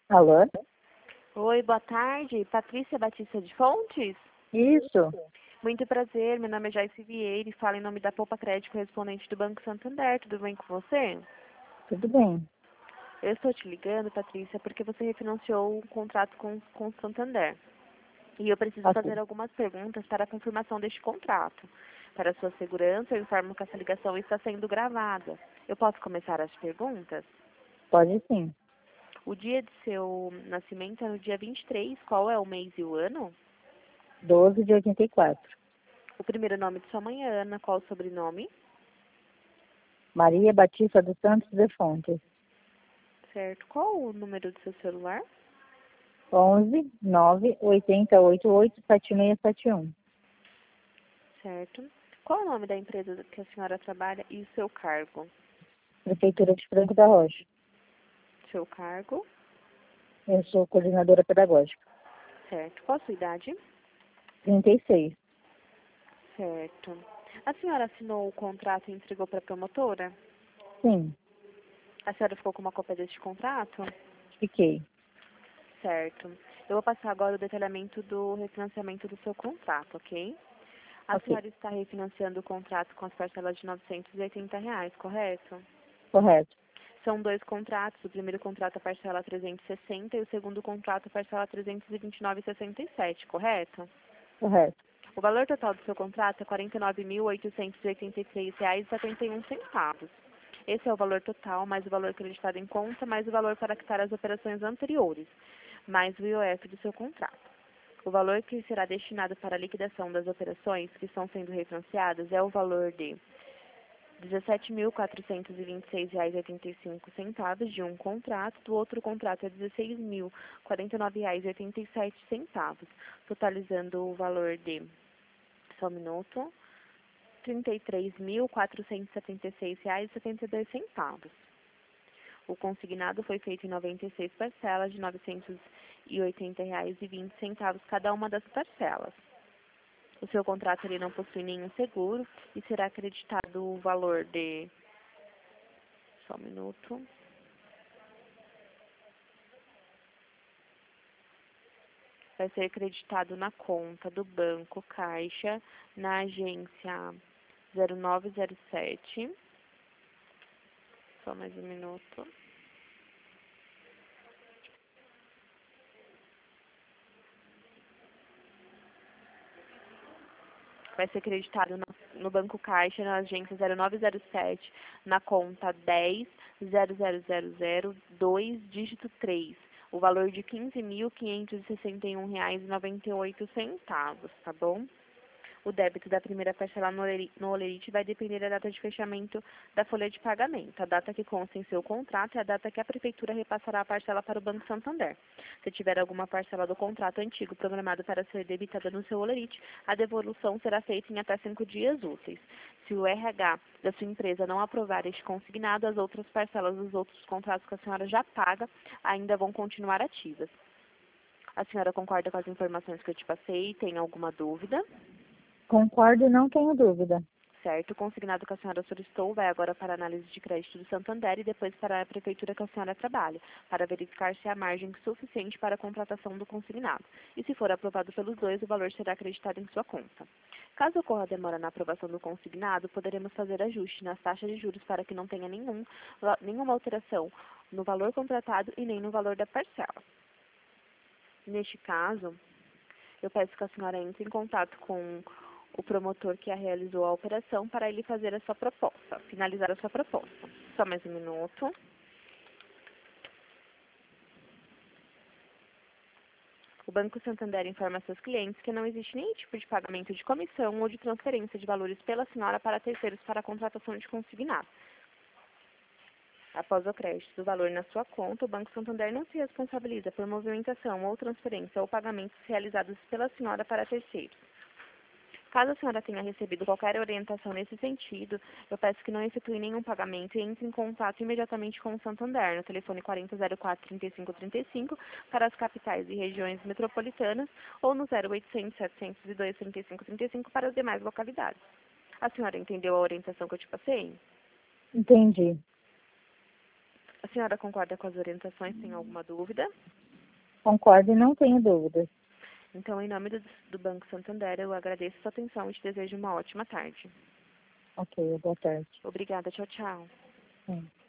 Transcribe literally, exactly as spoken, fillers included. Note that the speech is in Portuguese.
Alô? Oi, boa tarde. Patrícia Batista de Fontes? Isso, Muito prazer, meu nome é Joyce Vieira e falo em nome da Poupa Crédito correspondente do Banco Santander. Tudo bem com você? tudo bem. Eu estou te ligando, Patrícia, porque você refinanciou um contrato com, com o Santander. E eu preciso Ok. fazer algumas perguntas para a confirmação deste contrato. Para sua segurança, eu informo que essa ligação está sendo gravada. Eu posso começar as perguntas? Pode sim. O dia de seu nascimento é no dia vinte e três. Qual é o mês e o ano? doze de oitenta e quatro. O primeiro nome de sua mãe é Ana. Qual o sobrenome? Maria Batista dos Santos de Fontes. Certo. Qual o número do seu celular? onze nove oito zero oito oito sete seis sete um. Certo. Qual o nome da empresa que a senhora trabalha e o seu cargo? Prefeitura de Franco da Rocha. Seu cargo? Eu sou coordenadora pedagógica. Certo. Qual a sua idade? trinta e seis. Certo. A senhora assinou o contrato e entregou para a promotora? Sim, A senhora ficou com uma cópia deste contrato? fiquei. Certo. Eu vou passar agora o detalhamento do refinanciamento do seu contrato, ok? A Ok, senhora está refinanciando o contrato com as parcelas de novecentos e oitenta reais, correto? correto. São dois contratos. O primeiro contrato a parcela trezentos e sessenta e o segundo contrato a parcela trezentos e vinte e nove vírgula sessenta e sete, correto? Correto. O valor total do seu contrato é quarenta e nove mil oitocentos e oitenta e três reais e setenta e um centavos. Esse é o valor total, mais o valor acreditado em conta, mais o valor para quitar as operações anteriores, mais o I O F do seu contrato. O valor que será destinado para a liquidação das operações que estão sendo refinanciadas é o valor de dezessete mil quatrocentos e vinte e seis reais e oitenta e cinco centavos de um contrato, do outro contrato é dezesseis mil quarenta e nove reais e oitenta e sete centavos, totalizando o valor de, só um minuto, trinta e três mil quatrocentos e setenta e seis reais e setenta e dois centavos. O consignado foi feito em noventa e seis parcelas de novecentos e oitenta reais e vinte centavos cada uma das parcelas. O seu contrato ele não possui nenhum seguro e será acreditado o valor de, só um minuto, vai ser acreditado na conta do banco Caixa, na agência zero nove zero sete, só mais um minuto, vai ser acreditado no, no banco Caixa, na agência zero nove zero sete, na conta dez zero zero zero zero dois, dígito três, o valor de quinze mil quinhentos e sessenta e um reais e noventa e oito centavos, tá bom? O débito da primeira parcela no oleri- no Olerite vai depender da data de fechamento da folha de pagamento. A data que consta em seu contrato é a data que a Prefeitura repassará a parcela para o Banco Santander. Se tiver alguma parcela do contrato antigo programado para ser debitada no seu Olerite, a devolução será feita em até cinco dias úteis. Se o R H da sua empresa não aprovar este consignado, as outras parcelas dos outros contratos que a senhora já paga ainda vão continuar ativas. A senhora concorda com as informações que eu te passei? Tem alguma dúvida? Concordo e não tenho dúvida. Certo, o consignado que a senhora solicitou vai agora para a análise de crédito do Santander e depois para a prefeitura que a senhora trabalha, para verificar se há margem suficiente para a contratação do consignado. E se for aprovado pelos dois, o valor será acreditado em sua conta. Caso ocorra demora na aprovação do consignado, poderemos fazer ajuste nas taxas de juros para que não tenha nenhum, nenhuma alteração no valor contratado e nem no valor da parcela. Neste caso, eu peço que a senhora entre em contato com o promotor que a realizou a operação para ele fazer a sua proposta, finalizar a sua proposta. Só mais um minuto. O Banco Santander informa seus clientes que não existe nenhum tipo de pagamento de comissão ou de transferência de valores pela senhora para terceiros para a contratação de consignado. Após o crédito do valor na sua conta, o Banco Santander não se responsabiliza por movimentação ou transferência ou pagamentos realizados pela senhora para terceiros. Caso a senhora tenha recebido qualquer orientação nesse sentido, eu peço que não efetue nenhum pagamento e entre em contato imediatamente com o Santander, no telefone quarenta zero quatro, trinta e cinco trinta e cinco, para as capitais e regiões metropolitanas, ou no zero oitocentos, setecentos e dois, trinta e cinco trinta e cinco para as demais localidades. A senhora entendeu a orientação que eu te passei? Entendi. A senhora concorda com as orientações? Tem alguma dúvida? Concordo e não tenho dúvidas. Então, em nome do, do Banco Santander, eu agradeço a sua atenção e te desejo uma ótima tarde. Ok, boa tarde. Obrigada, tchau, tchau. Sim.